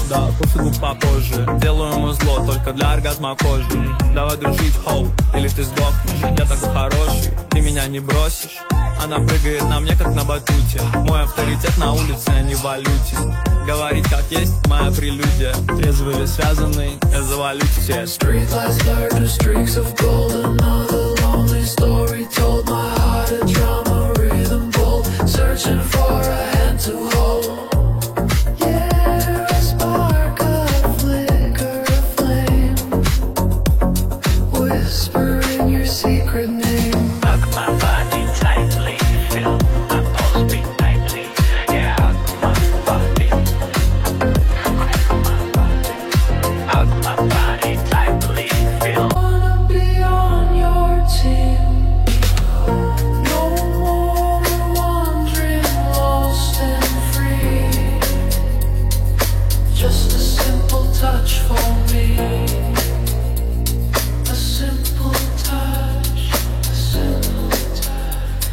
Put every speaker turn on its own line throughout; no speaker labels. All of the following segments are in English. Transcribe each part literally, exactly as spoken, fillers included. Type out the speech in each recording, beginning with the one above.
Да, пофигу попозже. Делаю ему зло только для оргазма кожи. Давай дружить, хоу, или ты сдохнешь. Я такой хороший, ты меня не бросишь. Она прыгает на мне, как на батуте. Мой авторитет на улице, а не в валюте. Говорить как есть, моя прелюдия. Трезвый или связанный, я завалю все.
Street lights blurred to streaks of gold. Another lonely story told. My heart a drama, rhythm bold. Searching for a hand to hold. Yeah, a spark, a flicker, a flame. Whispering your secret name.
Hug my body tightly, feel my pulse beat nightly. Yeah, hug my body. Hug my body tightly, feel.
Wanna be on your team. No more wandering, lost and free. Just a simple touch for me. A simple touch, a simple touch.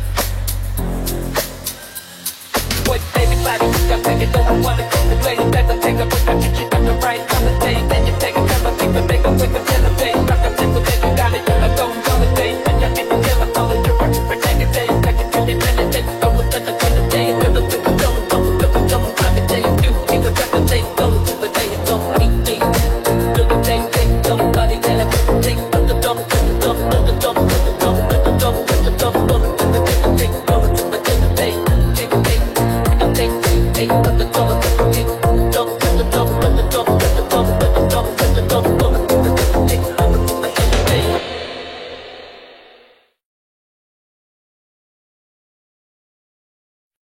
Boy, baby, body, got baby, don't wanna go to play. Better take a look at you, got the right on the day. Then you take a couple, keep it, make a quick,